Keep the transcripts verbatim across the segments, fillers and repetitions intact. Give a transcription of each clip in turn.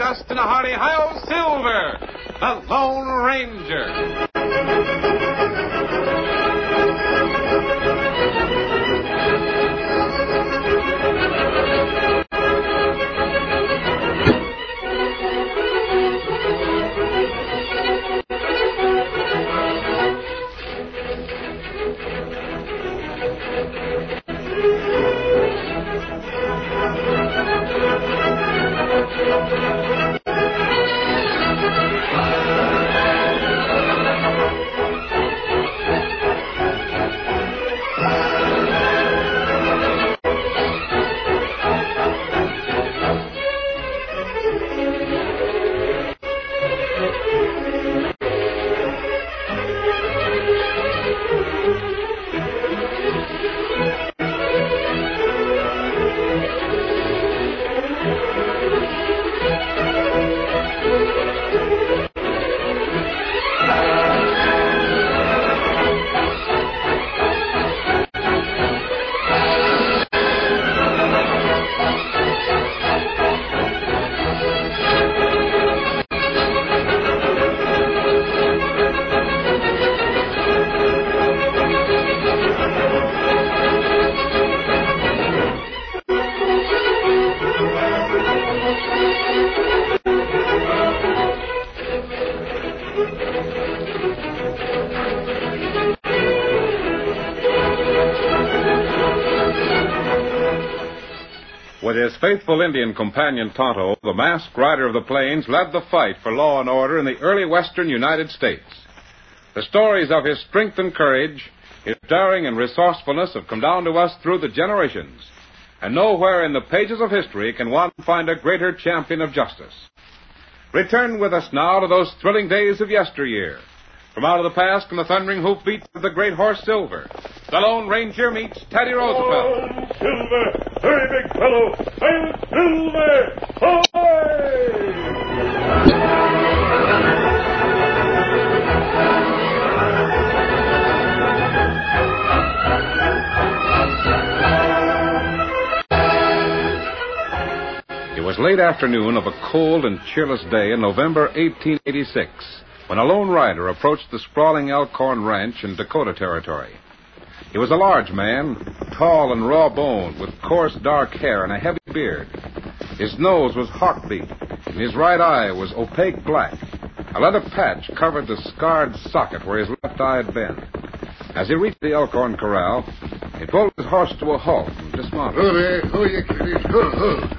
dressed in a hardy Hi-Yo Silver, the Lone Ranger. With his faithful Indian companion Tonto, the masked rider of the plains led the fight for law and order in the early western United States. The stories of his strength and courage, his daring and resourcefulness have come down to us through the generations. And nowhere in the pages of history can one find a greater champion of justice. Return with us now to those thrilling days of yesteryear. From out of the past come the thundering hoofbeats of the great horse Silver. The Lone Ranger meets Teddy Roosevelt. Oh, Silver! Hurry, big fellow! I'm Silver! Ahoy! It was late afternoon of a cold and cheerless day in November eighteen eighty-six when a lone rider approached the sprawling Elkhorn Ranch in Dakota Territory. He was a large man, tall and raw-boned, with coarse dark hair and a heavy beard. His nose was hawk-beak, and his right eye was opaque black. A leather patch covered the scarred socket where his left eye had been. As he reached the Elkhorn Corral, he pulled his horse to a halt and dismounted. Oh, there. Oh, you kiddies. Oh, oh.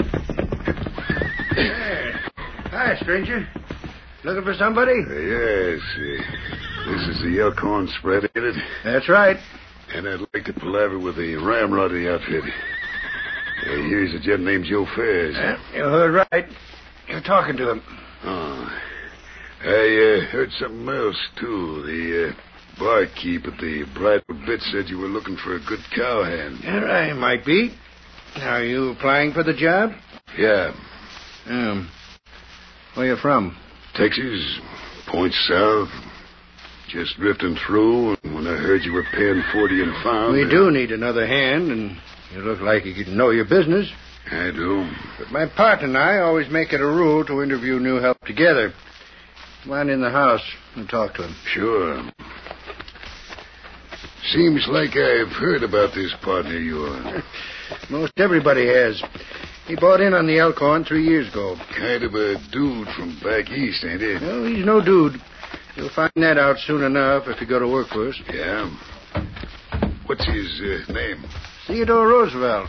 Hi, stranger. Looking for somebody? Uh, yes. Uh, this is the Elkhorn spread, ain't it? That's right. And I'd like to palaver with the ramrod of the outfit. Uh, here's a gent named Joe Fairs. Uh, you heard right. You're talking to him. Oh. I uh, heard something else, too. The uh, barkeep at the Bridal Bit said you were looking for a good cowhand. Yeah, I might be. Are you applying for the job? Yeah. Um, where you from? Texas, points south. Just drifting through, and when I heard you were paying forty and found... We do need another hand, and you look like you can know your business. I do. But my partner and I always make it a rule to interview new help together. Come on in the house and talk to him. Sure. Seems like I've heard about this partner of yours. Most everybody has. He bought in on the Elkhorn three years ago. Kind of a dude from back east, ain't he? No, he's no dude. You'll find that out soon enough if you go to work for us. Yeah. What's his uh, name? Theodore Roosevelt.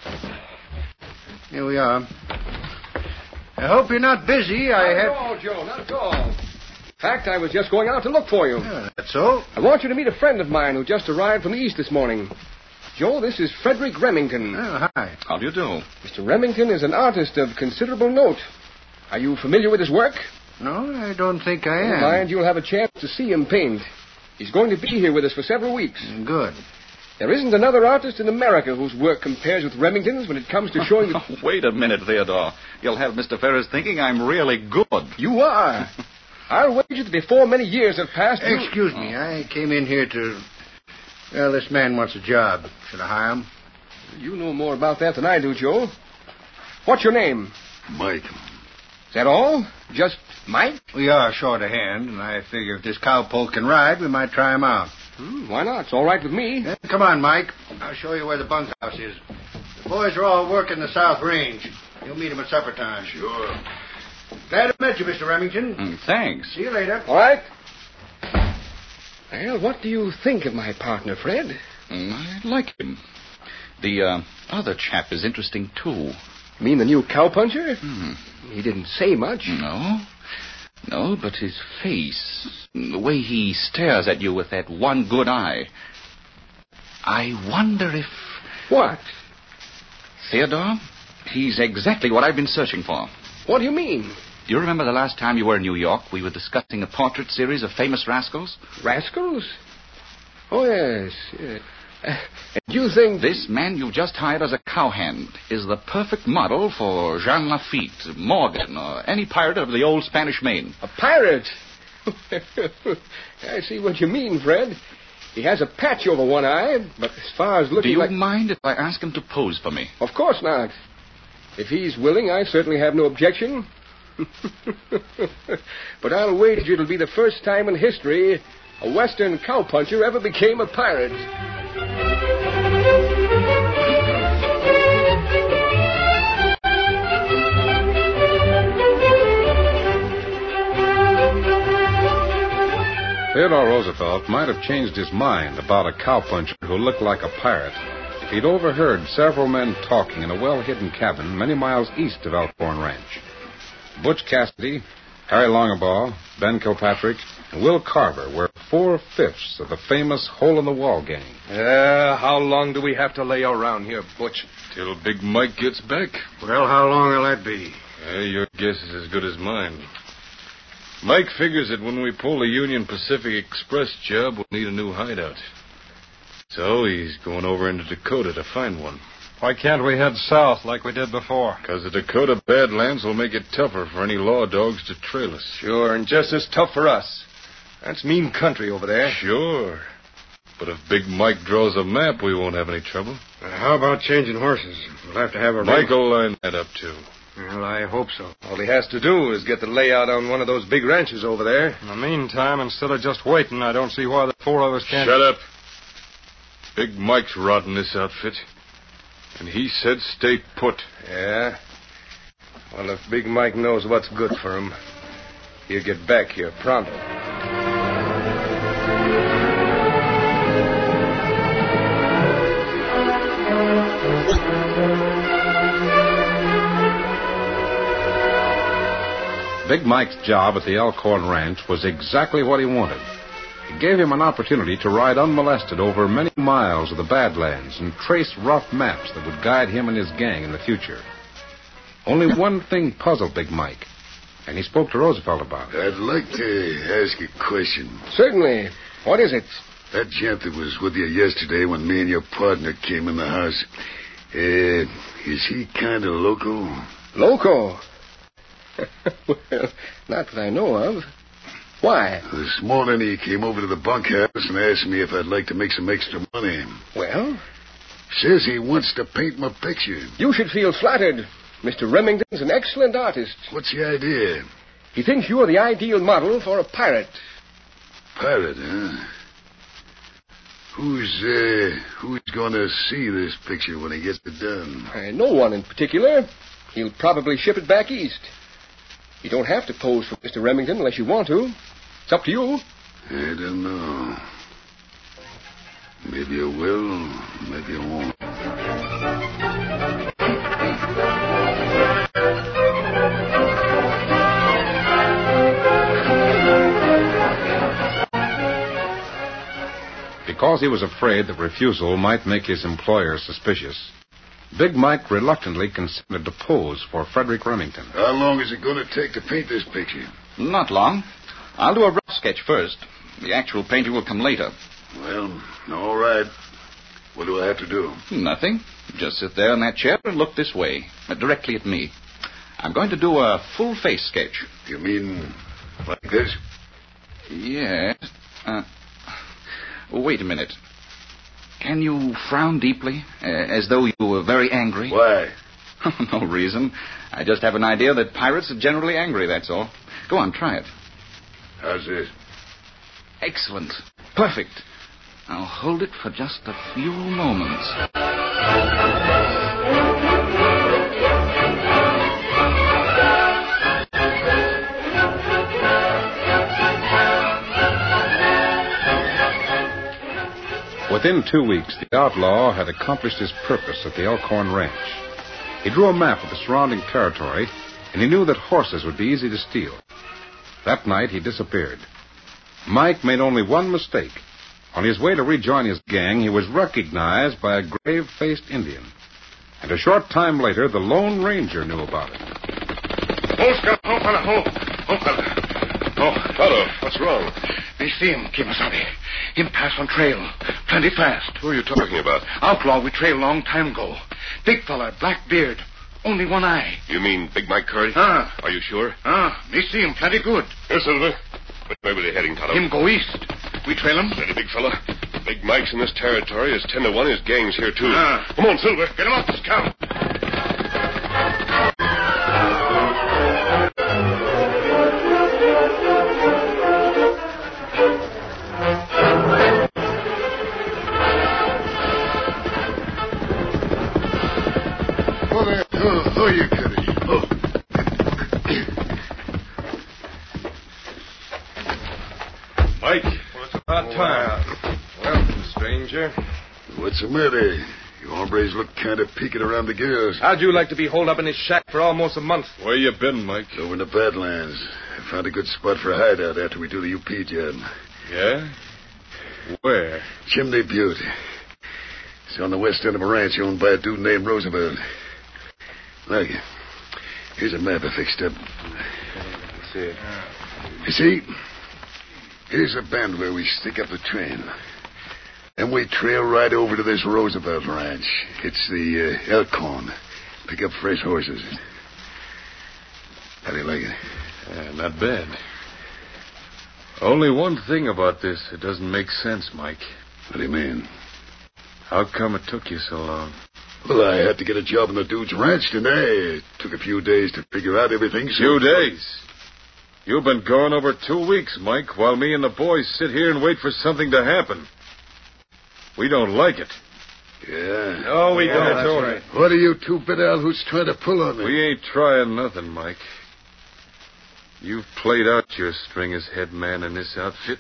Here we are. I hope you're not busy. I Not have... at all, Joe, not at all. In fact, I was just going out to look for you. Yeah, that's so. I want you to meet a friend of mine who just arrived from the east this morning. Joe, this is Frederick Remington. Oh, hi. How do you do? Mister Remington is an artist of considerable note. Are you familiar with his work? No, I don't think I am. Mind, you'll have a chance to see him paint. He's going to be here with us for several weeks. Good. There isn't another artist in America whose work compares with Remington's when it comes to showing the... Wait a minute, Theodore. You'll have Mister Ferris thinking I'm really good. You are. I'll wager that before many years have passed... you- Excuse me. I came in here to... Well, this man wants a job. Should I hire him? You know more about that than I do, Joe. What's your name? Mike. Is that all? Just Mike? We are short of hand, and I figure if this cowpoke can ride, we might try him out. Hmm, why not? It's all right with me. Yeah, come on, Mike. I'll show you where the bunkhouse is. The boys are all working the South Range. You'll meet them at supper time. Sure. Glad to meet you, Mister Remington. Mm, thanks. See you later. All right. Well, what do you think of my partner, Fred? Mm, I like him. The uh, other chap is interesting, too. You mean the new cowpuncher? Hmm. He didn't say much. No. No, but his face, the way he stares at you with that one good eye. I wonder if... What? Theodore, he's exactly what I've been searching for. What do you mean? Do you remember the last time you were in New York? We were discussing a portrait series of famous rascals. Rascals? Oh, yes. yes. Uh, do you think... This man you've just hired as a cowhand is the perfect model for Jean Lafitte, Morgan, or any pirate of the old Spanish Main. A pirate? I see what you mean, Fred. He has a patch over one eye, but as far as looking Do you like... mind if I ask him to pose for me? Of course not. If he's willing, I certainly have no objection. But I'll wager it'll be the first time in history a Western cowpuncher ever became a pirate. Theodore Roosevelt might have changed his mind about a cowpuncher who looked like a pirate if he'd overheard several men talking in a well-hidden cabin many miles east of Elkhorn Ranch. Butch Cassidy, Harry Longabaugh, Ben Kilpatrick, and Will Carver were four-fifths of the famous Hole-in-the-Wall gang. Uh, how long do we have to lay around here, Butch? Till Big Mike gets back. Well, how long will that be? Uh, your guess is as good as mine. Mike figures that when we pull the Union Pacific Express job, we'll need a new hideout. So he's going over into Dakota to find one. Why can't we head south like we did before? Because the Dakota Badlands will make it tougher for any law dogs to trail us. Sure, and just as tough for us. That's mean country over there. Sure. But if Big Mike draws a map, we won't have any trouble. Uh, how about changing horses? We'll have to have a... Mike will line that up, too. Well, I hope so. All he has to do is get the layout on one of those big ranches over there. In the meantime, instead of just waiting, I don't see why the four of us can't... Shut up. Big Mike's rotting this outfit. And he said stay put. Yeah? Well, if Big Mike knows what's good for him, he'll get back here pronto. Big Mike's job at the Elkhorn Ranch was exactly what he wanted. It gave him an opportunity to ride unmolested over many miles of the Badlands and trace rough maps that would guide him and his gang in the future. Only one thing puzzled Big Mike, and he spoke to Roosevelt about it. I'd like to ask a question. Certainly. What is it? That gent that was with you yesterday when me and your partner came in the house, uh, is he kind of loco? Loco? Well, not that I know of. Why? This morning he came over to the bunkhouse and asked me if I'd like to make some extra money. Well? Says he wants to paint my picture. You should feel flattered. Mister Remington's an excellent artist. What's the idea? He thinks you're the ideal model for a pirate. Pirate, huh? Who's, uh, who's going to see this picture when he gets it done? Uh, no one in particular. He'll probably ship it back east. You don't have to pose for Mister Remington unless you want to. It's up to you. I don't know. Maybe I will, maybe I won't. Because he was afraid that refusal might make his employer suspicious, Big Mike reluctantly consented to pose for Frederick Remington. How long is it going to take to paint this picture? Not long. I'll do a rough sketch first. The actual painting will come later. Well, all right. What do I have to do? Nothing. Just sit there in that chair and look this way, uh, directly at me. I'm going to do a full-face sketch. You mean like this? Yes. Uh, wait a minute. Can you frown deeply, uh, as though you were very angry? Why? No reason. I just have an idea that pirates are generally angry, that's all. Go on, try it. How's this? Excellent. Perfect. I'll hold it for just a few moments. Within two weeks, the outlaw had accomplished his purpose at the Elkhorn Ranch. He drew a map of the surrounding territory, and he knew that horses would be easy to steal. That night, he disappeared. Mike made only one mistake. On his way to rejoin his gang, he was recognized by a grave-faced Indian. And a short time later, the Lone Ranger knew about it. Oh, Scout. Oh, fella. Oh, oh, fella. Oh, Tonto, what's wrong? we see him, Kimasabi. Him pass on trail. Plenty fast. Who are you talking about? Outlaw we trail long time ago. Big fella, black beard. Only one eye. You mean Big Mike Curry? Ah. Are you sure? Ah, me see him plenty good. Yes, Silver. But where were they heading, Tonto? Him go east. We trail him. Steady, big fella. Big Mike's in this territory is ten to one. His gang's here, too. Ah. Come on, Silver. Get him up, Scout. Oh, there. Oh, oh you Curry. Oh. Mike. Well, it's about time. Welcome, stranger. What's the matter? You hombres look kind of peaked around the girls. How'd you like to be holed up in this shack for almost a month? Where you been, Mike? Over in the Badlands. I found a good spot for a hideout after we do the U P job. Yeah? Where? Chimney Butte. It's on the west end of a ranch owned by a dude named Roosevelt. Look, here's a map I fixed up. Let's see it. You see, here's a bend where we stick up the train. Then we trail right over to this Roosevelt ranch. It's the uh, Elkhorn. Pick up fresh horses. How do you like it? Yeah, not bad. Only one thing about this that doesn't make sense, Mike. What do you mean? How come it took you so long? Well, I had to get a job on the dude's ranch, didn't I? It took a few days to figure out everything. So Few days? You've been gone over two weeks, Mike, while me and the boys sit here and wait for something to happen. We don't like it. Yeah. No, we yeah, don't. that's All right. What are you two bit out who's trying to pull on me? We ain't trying nothing, Mike. You've played out your string as head man in this outfit.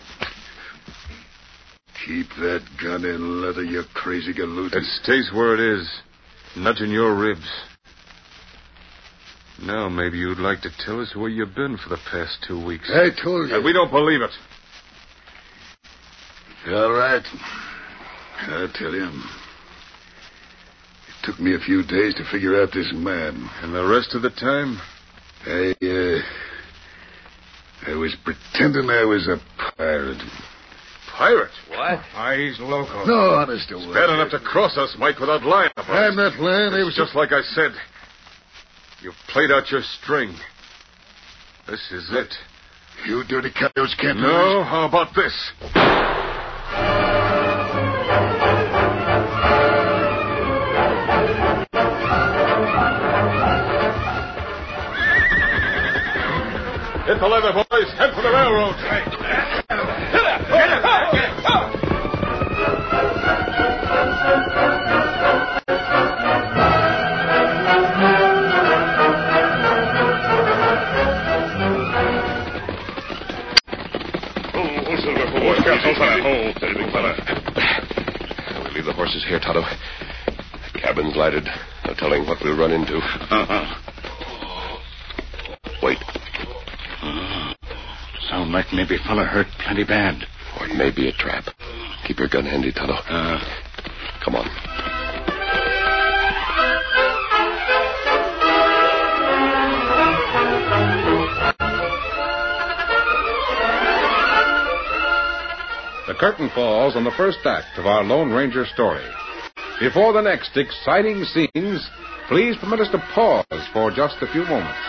Keep that gun in leather, you crazy galoot. It stays where it is, not in your ribs. Now maybe you'd like to tell us where you've been for the past two weeks. I told you. And we don't believe it. All right. I'll tell you. It took me a few days to figure out this map. And the rest of the time? I, uh... I was pretending I was a pirate. Pirate? What? Ah, he's loco. No, honest, it was. Bad enough to cross us, Mike, without lying about it. I'm not lying. I was It's just like I said. You've played out your string. This is it. You dirty coyotes can't do No, how about this? Hit the leather, boys. Head for the railroad. We leave the horses here, Tonto. The cabin's lighted. No telling what we'll run into. Uh-uh. Wait. Uh, sound like maybe fella hurt plenty bad. Or it may be a trap. Keep your gun handy, Tonto. Uh, Come on. The curtain falls on the first act of our Lone Ranger story. Before the next exciting scenes, please permit us to pause for just a few moments.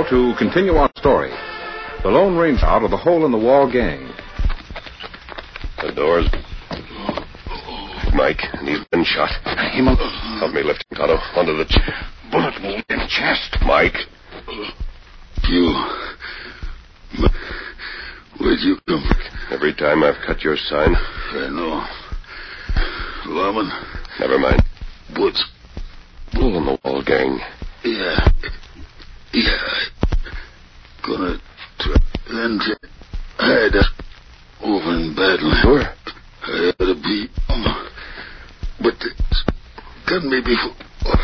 Now to continue our story. The Lone Ranger out of the hole-in-the-wall gang. The door's... Mike, and he's been shot. Him up. Help me lift him, Tonto, onto the... Ch- Bullet wound in chest. Mike. You... Where'd you come? Every time I've cut your sign. I know. Lawman. Never mind. Woods. Hole-in-the-wall gang. Yeah. Yeah. Gonna try then to hide us over in Badland. Where? I ought to be. Um, but it's got me before.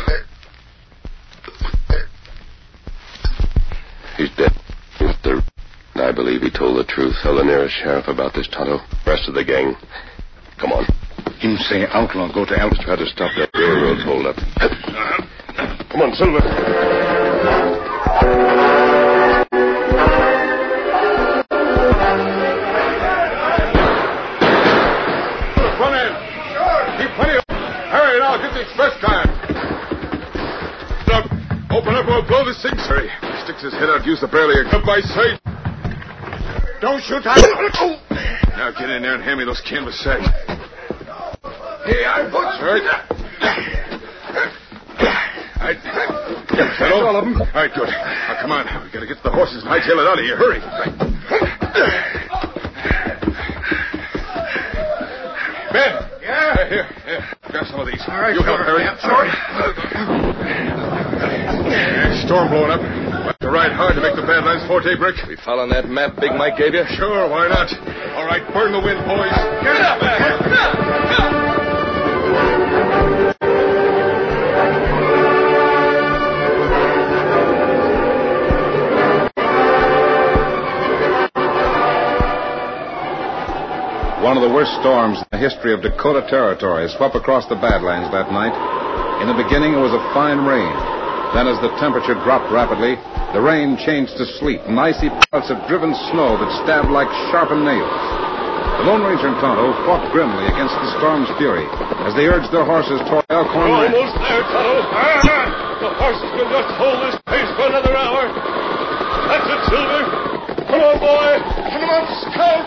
He's dead. The, I believe he told the truth. Tell the nearest sheriff about this, Tonto. Rest of the gang. Come on. Him say outlaw go to Elvis. Try to stop that railroad hold-up. Come on, Silver. Run in. Keep plenty of... Hurry now, get the express time. Up. Open up or we'll blow this thing. Hurry. He sticks his head out, use the barrier. Come by sight. Don't shoot. Now get in there and hand me those canvas sacks. Hey, I put All right. All right. Hello? All of them? All right, good. Now, come on. We've got to get to the horses and hightail it out of here. Hurry. Ben. Yeah? Uh, here, here. Grab some of these. All right, you help, Harry. Yeah, sorry. Yeah, storm blowing up. We'll have to ride hard to make the Badlands Forte brick. We following that map Big Mike gave you? Sure, why not? All right, burn the wind, boys. Get up, man. Get up. One of the worst storms in the history of Dakota Territory swept across the Badlands that night. In the beginning, it was a fine rain. Then, as the temperature dropped rapidly, the rain changed to sleet and icy pellets of driven snow that stabbed like sharpened nails. The Lone Ranger and Tonto fought grimly against the storm's fury as they urged their horses toward Elkhorn Ranch. Almost there, Tonto. The horses can just hold this pace for another hour. That's it, Silver. Come on, boy. Come on, Scout.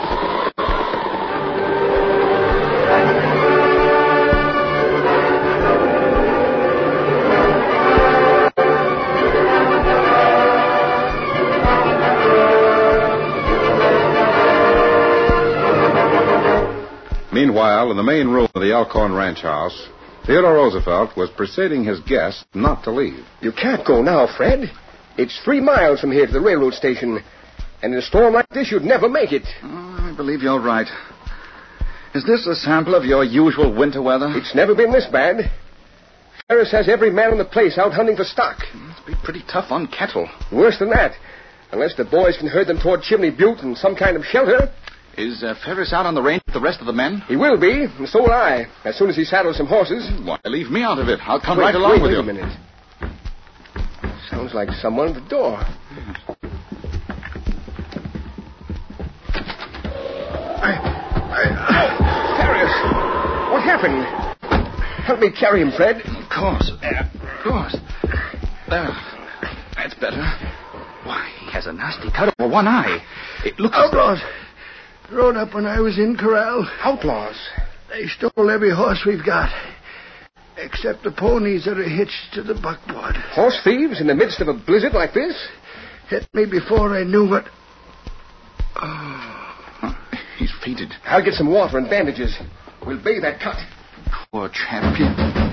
Meanwhile, in the main room of the Elkhorn Ranch house, Theodore Roosevelt was persuading his guests not to leave. You can't go now, Fred. It's three miles from here to the railroad station. And in a storm like this, you'd never make it. Oh, I believe you're right. Is this a sample of your usual winter weather? It's never been this bad. Ferris has every man in the place out hunting for stock. It must be pretty tough on cattle. Worse than that. Unless the boys can herd them toward Chimney Butte and some kind of shelter. Is uh, Ferris out on the range with the rest of the men? He will be, and so will I, as soon as he saddles some horses. Why, leave me out of it. I'll come wait, right along wait, with wait you. a minute. Sounds like someone at the door. I... I... Oh, Ferris! What happened? Help me carry him, Fred. Of course. Of course. There. That's better. Why, he has a nasty cut over one eye. It looks... Outlaws. Rode up when I was in corral. Outlaws? They stole every horse we've got. Except the ponies that are hitched to the buckboard. Horse thieves in the midst of a blizzard like this? Hit me before I knew what... Oh. He's fainted. I'll get some water and bandages. We'll bathe that cut. Poor champion.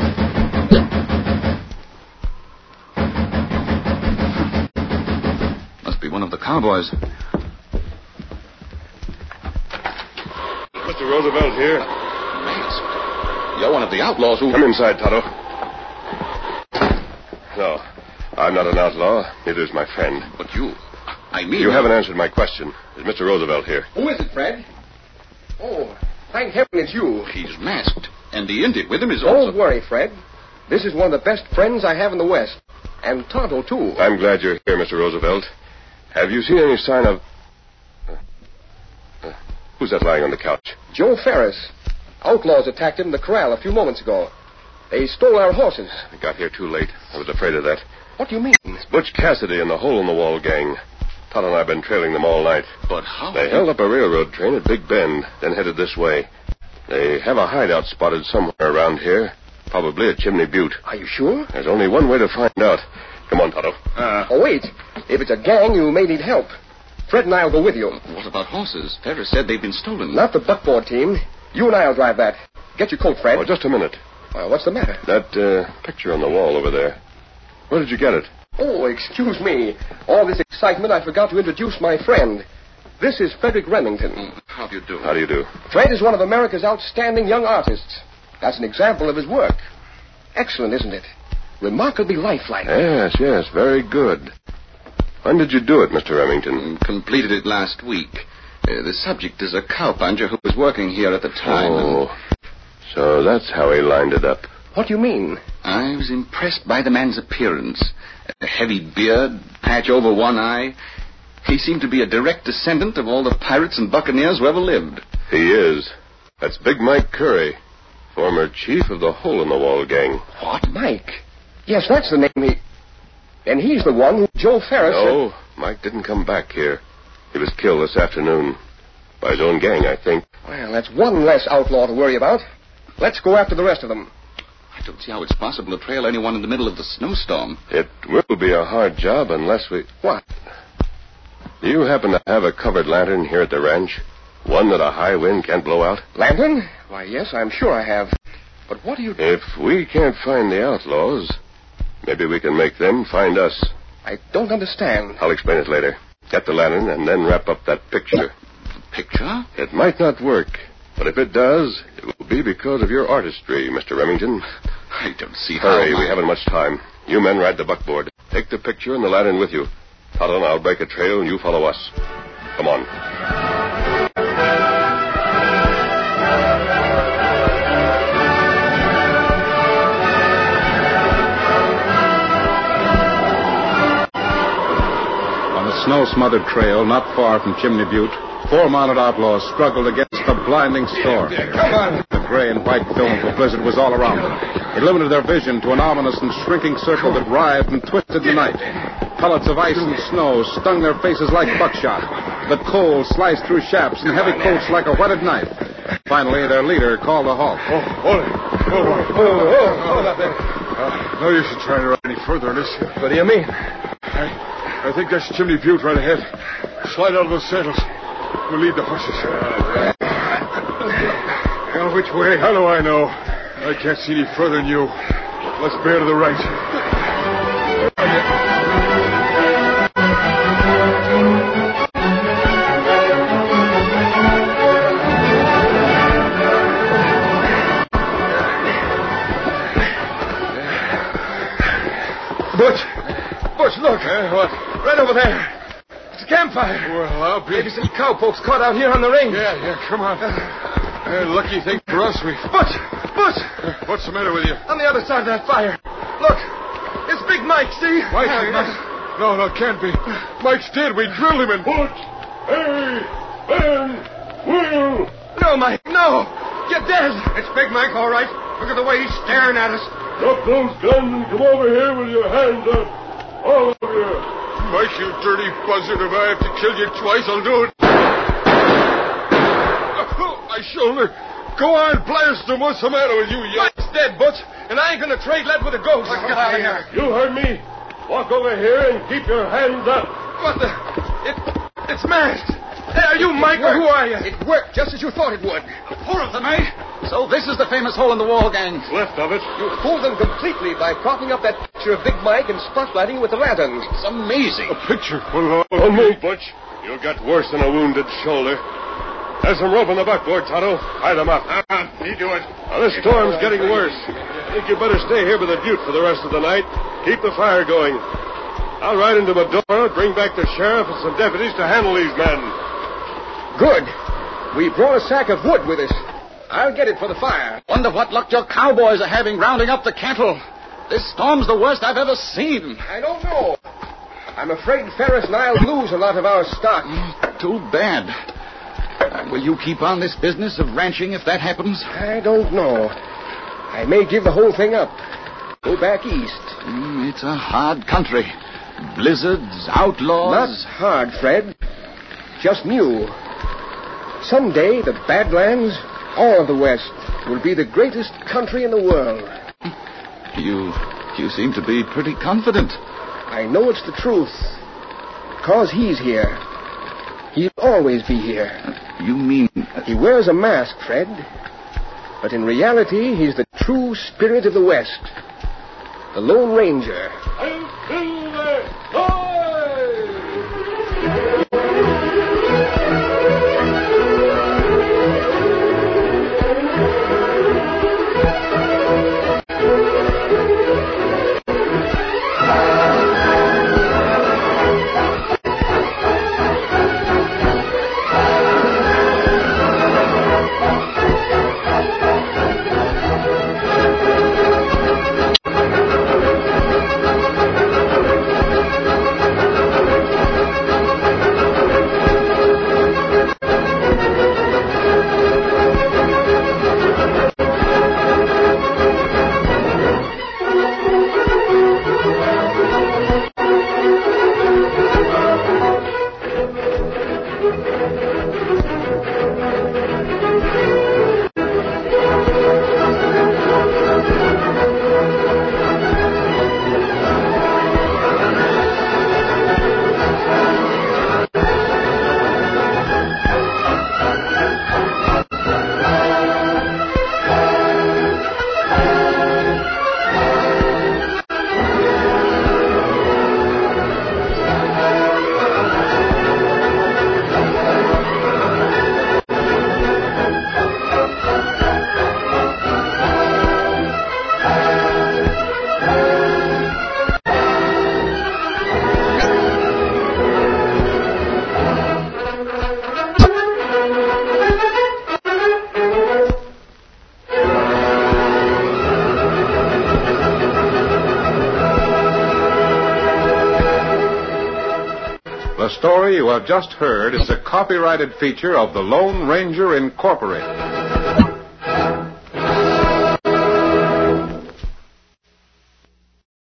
Must be one of the cowboys. Mister Roosevelt here. Masked. You're one of the outlaws who... Come inside, Tonto. No, I'm not an outlaw. Neither is my friend. But you... I mean... You haven't answered my question. Is Mister Roosevelt here? Who is it, Fred? Oh, thank heaven it's you. He's masked. And the Indian with him is also... Don't worry, Fred. This is one of the best friends I have in the West. And Tonto, too. I'm glad you're here, Mister Roosevelt. Have you seen any sign of... Uh, uh, who's that lying on the couch? Joe Ferris. Outlaws attacked him in the corral a few moments ago. They stole our horses. I got here too late. I was afraid of that. What do you mean? It's Butch Cassidy and the hole-in-the-wall gang. Todd and I have been trailing them all night. But how? They held up a railroad train at Big Bend, then headed this way. They have a hideout spotted somewhere around here. Probably at Chimney Butte. Are you sure? There's only one way to find out. Come on, Tonto. Uh, oh, wait. If it's a gang, you may need help. Fred and I will go with you. What about horses? Ferris said they've been stolen. Not the buckboard team. You and I will drive that. Get your coat, Fred. Oh, just a minute. Well, what's the matter? That uh, picture on the wall over there. Where did you get it? Oh, excuse me. All this excitement, I forgot to introduce my friend. This is Frederick Remington. How do you do? How do you do? Fred is one of America's outstanding young artists. That's an example of his work. Excellent, isn't it? Remarkably lifelike. Yes, yes, very good. When did you do it, Mister Remington? Completed it last week. Uh, the subject is a cowpuncher who was working here at the time. Oh, and... so that's how he lined it up. What do you mean? I was impressed by the man's appearance. A heavy beard, patch over one eye. He seemed to be a direct descendant of all the pirates and buccaneers who ever lived. He is. That's Big Mike Curry, former chief of the hole-in-the-wall gang. What? Mike? Yes, that's the name he... And he's the one who Joe Ferris... No, said... Mike didn't come back here. He was killed this afternoon. By his own gang, I think. Well, that's one less outlaw to worry about. Let's go after the rest of them. I don't see how it's possible to trail anyone in the middle of the snowstorm. It will be a hard job unless we... What? Do you happen to have a covered lantern here at the ranch? One that a high wind can't blow out? Lantern? Why, yes, I'm sure I have. But what do you... If we can't find the outlaws, maybe we can make them find us. I don't understand. I'll explain it later. Get the lantern and then wrap up that picture. The picture? It might not work, but if it does, it will be because of your artistry, Mister Remington. I don't see Hurry, how... we haven't much time. You men ride the buckboard. Take the picture and the lantern with you. Tonto and I'll break a trail and you follow us. Come on. On the snow-smothered trail, not far from Chimney Butte, four mounted outlaws struggled against the blinding storm. Come on. The gray and white film of the blizzard was all around them. It limited their vision to an ominous and shrinking circle that writhed and twisted the night. Pellets of ice and snow stung their faces like buckshot. The cold sliced through chaps and heavy coats like a whetted knife. Finally, their leader called a halt. Oh, hold it. Hold it. Oh, oh, hold up there. Uh, no use in trying to ride any further in this. What do you mean? I, I think that's Chimney Butte right ahead. Slide out of those saddles. We'll lead the horses. Well, which way? How do I know? I can't see any further than you. Let's bear to the right. Butch! Butch, look! Uh, what? Right over there. It's a campfire. Well, I'll be... Maybe some cowpokes caught out here on the range. Yeah, yeah, come on. Uh, lucky thing for us, we... Butch! Butch! Uh, what's the matter with you? On the other side of that fire. Look! It's Big Mike, see? Mike? Yeah, Mike? No, no, it can't be. Mike's dead. We drilled him in... Butch! Hey! Ben! Will! No, Mike, no! You're dead! It's Big Mike, all right. Look at the way he's staring at us. Drop those guns and come over here with your hands up. All of you. Mike, you dirty buzzard. If I have to kill you twice, I'll do it. Oh, my shoulder. Go on, blast him. What's the matter with you, young... Mike's dead, Butch, and I ain't gonna trade lead with a ghost. Let's get out of here. You heard me. Walk over here and keep your hands up. What the... It... It's masked. Hey, are you Mike, or who are you? It worked just as you thought it would. Four of them, eh? So this is the famous hole-in-the-wall gang. Left of it. You fooled them completely by propping up that picture of Big Mike and spotlighting with the lantern. It's amazing. A picture. Well, uh, Don't move, Butch. You'll get worse than a wounded shoulder. There's some rope on the buckboard, Tonto. Tie them up. Uh, me do it. Now, this storm's getting worse. I think you better stay here by the butte for the rest of the night. Keep the fire going. I'll ride into Medora, bring back the sheriff and some deputies to handle these men. Good. We brought a sack of wood with us. I'll get it for the fire. Wonder what luck your cowboys are having rounding up the cattle. This storm's the worst I've ever seen. I don't know. I'm afraid Ferris and I'll lose a lot of our stock. Mm, too bad. Uh, will you keep on this business of ranching if that happens? I don't know. I may give the whole thing up. go back east. Mm, it's a hard country. Blizzards, outlaws. Not hard, Fred. Just new. Someday, the Badlands, all of the West, will be the greatest country in the world. You, you seem to be pretty confident. I know it's the truth. Because he's here. He'll always be here. You mean... He wears a mask, Fred. But in reality, he's the true spirit of the West. The Lone Ranger. The story you have just heard is a copyrighted feature of the Lone Ranger Incorporated.